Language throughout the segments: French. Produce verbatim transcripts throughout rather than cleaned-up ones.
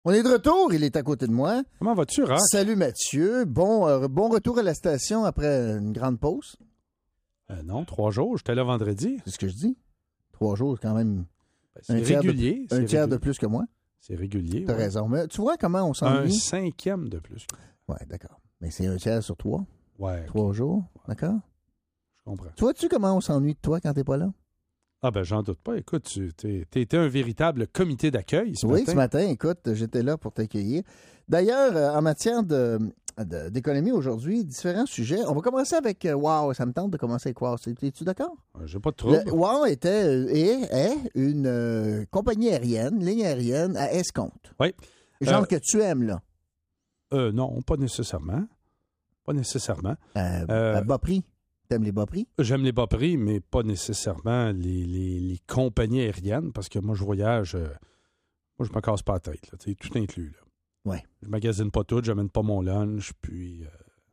On est de retour, il est à côté de moi. Comment vas-tu, Rock? Salut Mathieu, bon, euh, bon retour à la station après une grande pause. Euh, non, trois jours, j'étais là vendredi. C'est ce que je dis. Trois jours, c'est quand même Ben, c'est un tiers, régulier. de, c'est un tiers de régulier. plus que moi. C'est régulier. T'as ouais. raison, mais tu vois comment on Un s'ennuie? cinquième de plus. Oui, d'accord. Mais c'est un tiers sur trois. Ouais, Trois ok, jours, d'accord? je comprends. Tu vois-tu comment on s'ennuie de toi quand t'es pas là? Ah ben, j'en doute pas. Écoute, tu t'es, t'étais un véritable comité d'accueil ce Oui, matin. ce matin, écoute, j'étais là pour t'accueillir. D'ailleurs, euh, en matière de, de- d'économie aujourd'hui, différents sujets. On va commencer avec euh, Wow. Ça me tente de commencer avec Wow. Es-tu d'accord? Euh, J'ai pas de trouble. Le- Wow était euh, est, est une euh, compagnie aérienne, ligne aérienne à escompte. Oui. Genre Euh, que tu aimes, là. Euh, non, pas nécessairement. Pas nécessairement. Euh, Euh, à bas prix. T'aimes les bas prix? J'aime les bas prix, mais pas nécessairement les, les, les compagnies aériennes, parce que moi, je voyage... euh, moi, je me casse pas la tête. Là, tu sais, tout inclus. Là. Ouais. Je magasine pas tout, j'amène pas mon lunch, puis... euh,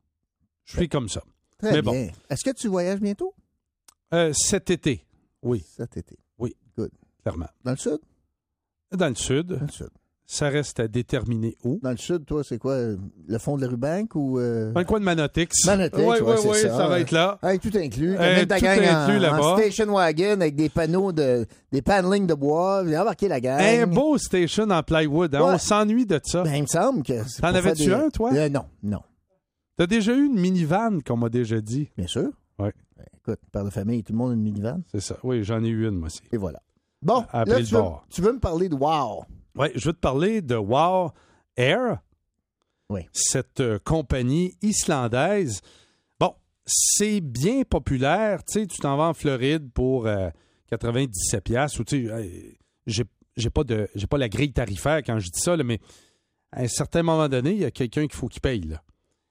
je suis comme ça. Très Mais bien. Est-ce que tu voyages bientôt? Euh, cet été, oui, Cet été. clairement. Dans le sud? Dans le sud, Dans le sud. ça reste à déterminer où. Dans le sud, toi, c'est quoi? euh, Le fond de la rue Banque ou... Euh... Dans le coin de Manotix. Manotix, oui, ouais, oui, c'est oui, ça. ça, va être là. Hey, tout inclus. Euh, Amène ta tout gang inclus en, là-bas. en station wagon avec des panneaux de... des panelings de bois. Viens embarquer la gang. Un beau station en plywood. Hein? Ouais. On s'ennuie de ça. Ben, il me semble que... c'est T'en pour avais-tu faire des- un, toi? Euh, non, non. T'as déjà eu une minivan, qu'on m'a déjà dit. Bien sûr. Oui. Ben, écoute, père de famille, tout le monde a une minivan. C'est ça. Oui, j'en ai eu une, moi aussi. Et voilà. Bon, Après là, le tu veux, bord. tu veux me parler de Wow. Oui, je veux te parler de Wow Air. Oui. Cette euh, compagnie islandaise. Bon, c'est bien populaire. Tu sais, tu t'en vas en Floride pour euh, quatre-vingt-dix-sept piastres. Ou tu sais, euh, j'ai, j'ai pas de, j'ai pas la grille tarifaire quand je dis ça, là, mais à un certain moment donné, il y a quelqu'un qu'il faut qu'il paye. Là.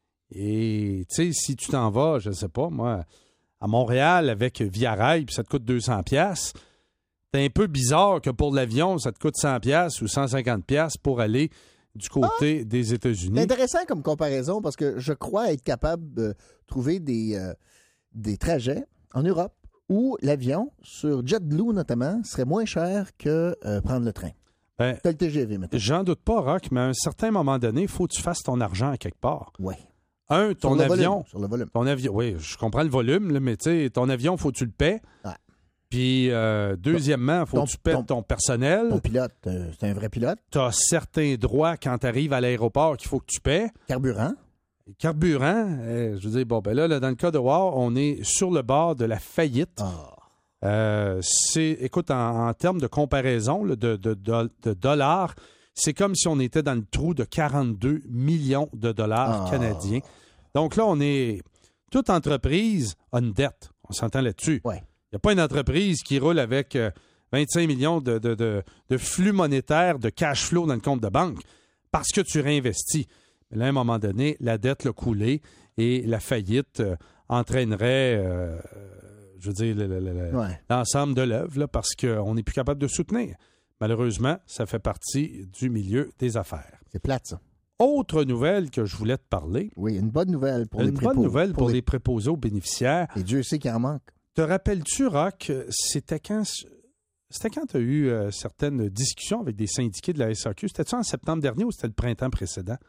Et tu sais, si tu t'en vas, je sais pas, moi, à Montréal avec Via Rail, puis ça te coûte deux cents piastres, c'est un peu bizarre que pour l'avion, ça te coûte cent piastres ou cent cinquante piastres pour aller du côté des C'est États-Unis. intéressant comme comparaison parce que je crois être capable de trouver des, euh, des trajets en Europe où l'avion, sur JetBlue notamment, serait moins cher que euh, prendre le train. Ben, T'as le T G V maintenant. j'en doute pas, Rock, mais à un certain moment donné, il faut que tu fasses ton argent à quelque part. Oui. Un, ton Sur le avion... volume, sur le volume. Ton avion, oui, je comprends le volume, là, mais tu sais, ton avion, faut que tu le paies. Ouais. Puis, euh, deuxièmement, faut Ton- que tu paies ton- ton, personnel. Ton pilote, euh, c'est un vrai pilote. Tu as certains droits quand tu arrives à l'aéroport qu'il faut que tu paies. Carburant. Carburant, euh, je veux dire, bon, ben là, là, dans le cas de Wow, on est sur le bord de la faillite. Ah. Euh, c'est, écoute, en, en termes de comparaison là, de, de, de, de dollars, c'est comme si on était dans le trou de quarante-deux millions de dollars Ah. canadiens. Donc là, on est... Toute entreprise a une dette. On s'entend là-dessus. Ouais. Il n'y a pas une entreprise qui roule avec euh, vingt-cinq millions de, de, de, de flux monétaires, de cash flow dans le compte de banque parce que tu réinvestis. Mais là, à un moment donné, la dette l'a coulé et la faillite euh, entraînerait, euh, je veux dire, le- le- le- Ouais. l'ensemble de l'œuvre là, parce qu'on n'est plus capable de soutenir. Malheureusement, ça fait partie du milieu des affaires. C'est plate, ça. Autre nouvelle que je voulais te parler, Oui, une bonne nouvelle pour les une prépos. bonne nouvelle pour, les préposés aux bénéficiaires. Et Dieu sait qu'il en manque. Te rappelles-tu, Rock, c'était quand c'était quand tu as eu euh, certaines discussions avec des syndiqués de la S A Q? C'était-tu en septembre dernier ou c'était le printemps précédent?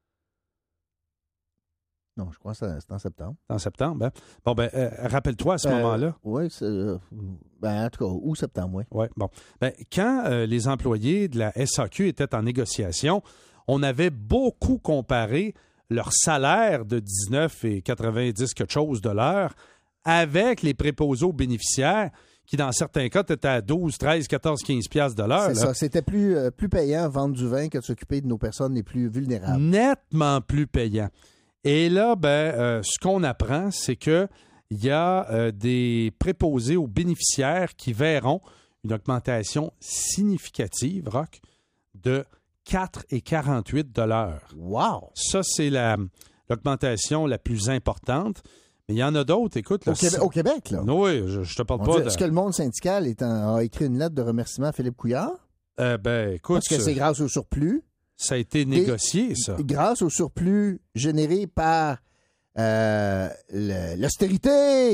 Non, je crois que c'est c'est en septembre. En septembre, hein? Bon, ben, euh, rappelle-toi à ce Euh, moment-là. Oui, c'est... euh, ben, en tout cas, ou septembre, oui. Oui, bon. Ben, quand euh, les employés de la S A Q étaient en négociation, on avait beaucoup comparé leur salaire de dix-neuf et quatre-vingt-dix quelque chose de l'heure avec les préposés aux bénéficiaires qui, dans certains cas, étaient à douze, treize, quatorze, quinze piastres de l'heure. C'est là. ça. C'était plus, euh, plus payant vendre du vin que de s'occuper de nos personnes les plus vulnérables. Nettement plus payant. Et là, ben, euh, ce qu'on apprend, c'est que il y a euh, des préposés aux bénéficiaires qui verront une augmentation significative, Rock, de quatre virgule quarante-huit de l'heure. Wow! Ça, c'est la, l'augmentation la plus importante. Mais il y en a d'autres, écoute. Au, là, Québec, c'est- au Québec, là. Oui, je, je te parle On pas dit, de... Est-ce que le monde syndical est en- a écrit une lettre de remerciement à Philippe Couillard? Euh, ben, écoute, Parce que c'est grâce au surplus. ça a été négocié, ça. Grâce au surplus généré par euh, le- l'austérité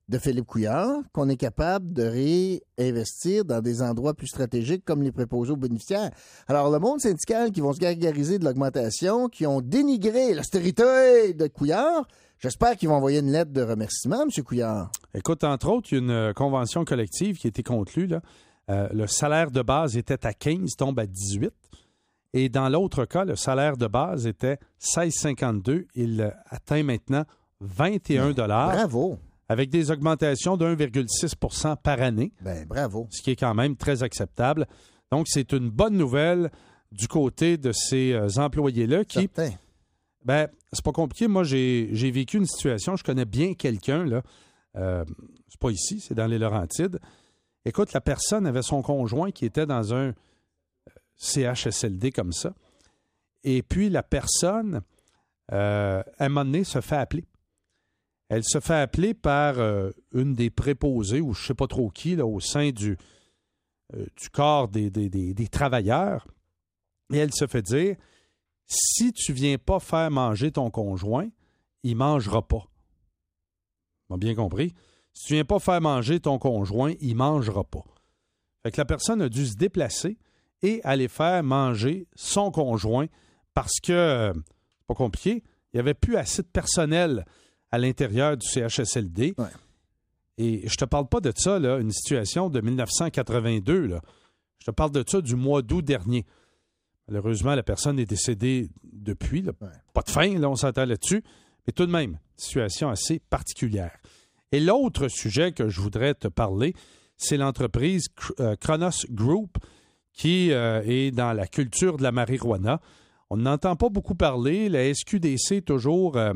de Philippe Couillard qu'on est capable de réinvestir dans des endroits plus stratégiques comme les préposés aux bénéficiaires. Alors, le monde syndical qui vont se gargariser de l'augmentation, qui ont dénigré l'austérité de Couillard, j'espère qu'ils vont envoyer une lettre de remerciement, M. Couillard. Écoute, entre autres, il y a une convention collective qui a été conclue, là. Euh, le salaire de base était à quinze, tombe à dix-huit. Et dans l'autre cas, le salaire de base était seize virgule cinquante-deux. Il atteint maintenant vingt et un dollars. Bravo. Avec des augmentations de un virgule six pour cent par année. Ben, bravo. Ce qui est quand même très acceptable. Donc, c'est une bonne nouvelle du côté de ces euh, employés-là qui... Certain. Ben, c'est pas compliqué. Moi, j'ai, j'ai vécu une situation, je connais bien quelqu'un, là. Euh, c'est pas ici, c'est dans les Laurentides. Écoute, la personne avait son conjoint qui était dans un C H S L D comme ça. Et puis, la personne, euh, à un moment donné, se fait appeler. Elle se fait appeler par euh, une des préposées, ou je ne sais pas trop qui, là, au sein du, euh, du corps des, des, des, des travailleurs. Et elle se fait dire, si tu ne viens pas faire manger ton conjoint, il ne mangera pas. On a bien compris. Si tu ne viens pas faire manger ton conjoint, il ne mangera pas. Fait que la personne a dû se déplacer et aller faire manger son conjoint parce que, euh, c'est pas compliqué, il n'y avait plus assez de personnel à l'intérieur du C H S L D. Ouais. Et je te parle pas de ça, là, une situation de dix-neuf cent quatre-vingt-deux. Là. Je te parle de ça du mois d'août dernier. Malheureusement, la personne est décédée depuis. Là. Ouais. Pas de fin, là, on s'entend là-dessus. Mais tout de même, situation assez particulière. Et l'autre sujet que je voudrais te parler, c'est l'entreprise Cronos Group qui euh, est dans la culture de la marijuana. On n'entend pas beaucoup parler. La S Q D C est toujours, euh,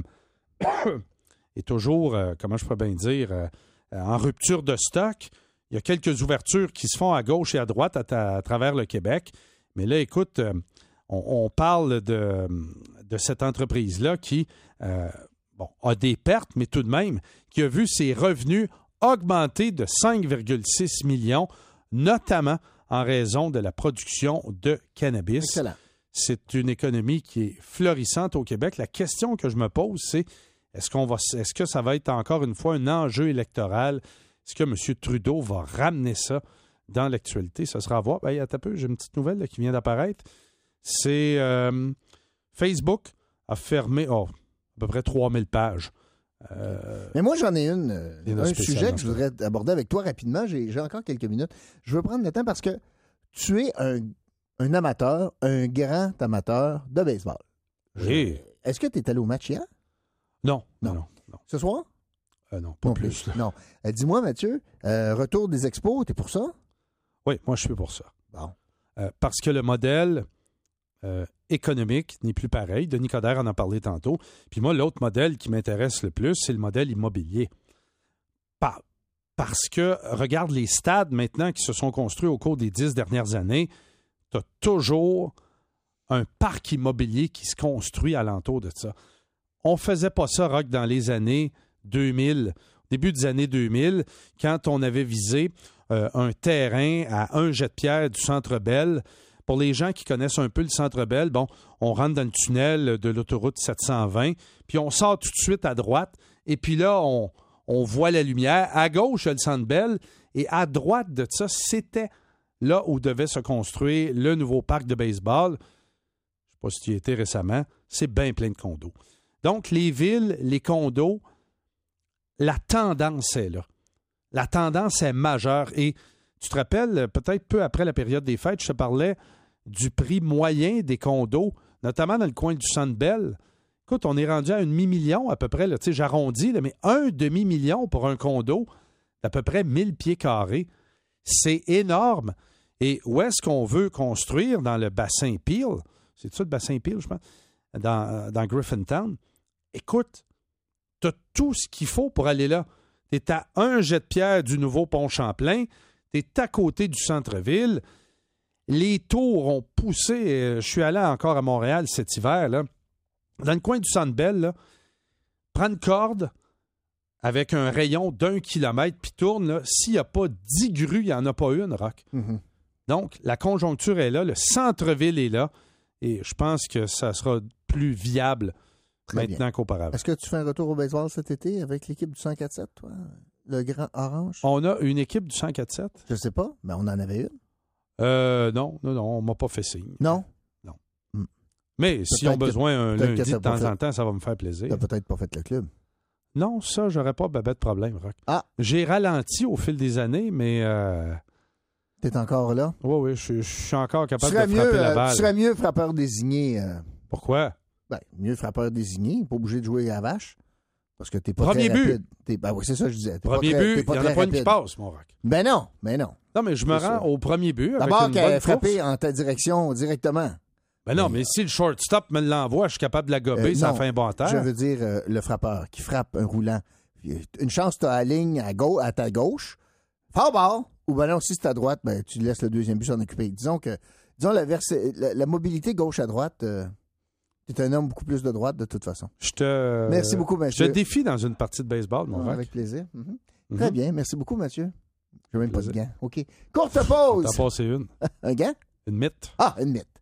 est toujours euh, comment je peux bien dire, euh, en rupture de stock. Il y a quelques ouvertures qui se font à gauche et à droite à, ta, à travers le Québec. Mais là, écoute, euh, on, on parle de, de cette entreprise-là qui euh, bon, a des pertes, mais tout de même, qui a vu ses revenus augmenter de cinq virgule six millions, notamment en raison de la production de cannabis. Excellent. C'est une économie qui est florissante au Québec. La question que je me pose, c'est est-ce qu'on va, est-ce que ça va être encore une fois un enjeu électoral? Est-ce que M. Trudeau va ramener ça dans l'actualité? Ça sera à voir. Ben, il y a un peu, j'ai une petite nouvelle là, qui vient d'apparaître. C'est euh, Facebook a fermé oh, à peu près trois mille pages. Euh, Mais moi, j'en ai une, euh, un sujet que je voudrais aborder avec toi rapidement. J'ai, j'ai encore quelques minutes. Je veux prendre le temps parce que tu es un, un amateur, un grand amateur de baseball. Oui. Je, est-ce que tu es allé au match hier? Non. Non, non. non. Ce soir? Euh, non, pas non plus. plus. Non. Euh, dis-moi, Mathieu, euh, retour des expos, t'es pour ça? Oui, moi, je suis pour ça. Bon. Euh, parce que le modèle euh, économique n'est plus pareil. Denis Coderre en a parlé tantôt. Puis moi, l'autre modèle qui m'intéresse le plus, c'est le modèle immobilier. Pas parce que, regarde les stades maintenant qui se sont construits au cours des dix dernières années, tu as toujours un parc immobilier qui se construit alentour de ça. On ne faisait pas ça, Rock, dans les années deux mille, début des années deux mille, quand on avait visé euh, un terrain à un jet de pierre du Centre Bell. Pour les gens qui connaissent un peu le Centre Bell, bon, on rentre dans le tunnel de l'autoroute sept cent vingt, puis on sort tout de suite à droite, et puis là, on, on voit la lumière. À gauche, il y a le Centre Bell, et à droite de ça, c'était là où devait se construire le nouveau parc de baseball. Je ne sais pas si tu y étais récemment, c'est bien plein de condos. Donc, les villes, les condos, la tendance est là. La tendance est majeure. Et tu te rappelles, peut-être peu après la période des fêtes, je te parlais du prix moyen des condos, notamment dans le coin du Centre Bell. Écoute, on est rendu à un demi-million à peu près, là, tu sais, j'arrondis, là, mais un demi-million pour un condo d'à peu près mille pieds carrés. C'est énorme. Et où est-ce qu'on veut construire dans le bassin Peel? C'est ça le bassin Peel, je pense? Dans, dans Griffintown. Écoute, tu as tout ce qu'il faut pour aller là. Tu es à un jet de pierre du nouveau pont Champlain. Tu es à côté du centre-ville. Les tours ont poussé. Je suis allé encore à Montréal cet hiver, là. Dans le coin du Centre Bell, là, prends une corde avec un rayon d'un kilomètre puis tourne. Là. S'il n'y a pas dix grues, il n'y en a pas une, Rock. Mm-hmm. Donc, la conjoncture est là. Le centre-ville est là. Et je pense que ça sera plus viable Très maintenant bien. qu'auparavant. Est-ce que tu fais un retour au baseball cet été avec l'équipe du cent quatre sept, toi? le grand orange? On a une équipe du cent quatre sept? Je sais pas, mais on en avait une. Euh, non, non, non, on m'a pas fait signe. Non? Non. Hmm. Mais s'ils ont besoin un lundi de temps fait... en temps, ça va me faire plaisir. T'as peut-être pas fait le club. Non, ça, j'aurais pas babette de problème, Rock. Ah! J'ai ralenti au fil des années, mais... Euh... T'es encore là? Oui, oui, je, je suis encore capable de frapper mieux, la balle. Tu serais mieux frappeur désigné. Euh... Pourquoi? Ben, mieux frappeur désigné, pas obligé de jouer à la vache. Parce que t'es pas Premier très but. rapide. T'es... Ben oui, c'est ça que je disais. T'es Premier pas très, but, t'es pas il n'y en a très pas une qui rapide. passe, mon Rock. Ben non, mais non. Non, mais je me C'est rends ça. au premier but avec D'abord une qu'elle bonne a frappé course. en ta direction directement. Ben non, mais si le shortstop me l'envoie, je suis capable de la gober, Euh, ça non, fait un bon terre. Je veux dire euh, le frappeur qui frappe un roulant. Une chance, tu as la ligne à, gauche, à ta gauche. Foul ball. Ou ben non, si c'est à droite, ben, tu laisses le deuxième but s'en occuper. Disons que disons la, verse, la, la mobilité gauche à droite, euh, tu es un homme beaucoup plus de droite de toute façon. Je te... Merci beaucoup, Je Mathieu. te défie dans une partie de baseball, mon Ah, Rock. avec plaisir. Mhm. Mhm. Très bien. Merci beaucoup, Mathieu. Je n'ai même pas de Plaisir. gants. OK. Courte pause. T'en passé une. Un gant? Une mythe. Ah, une mythe.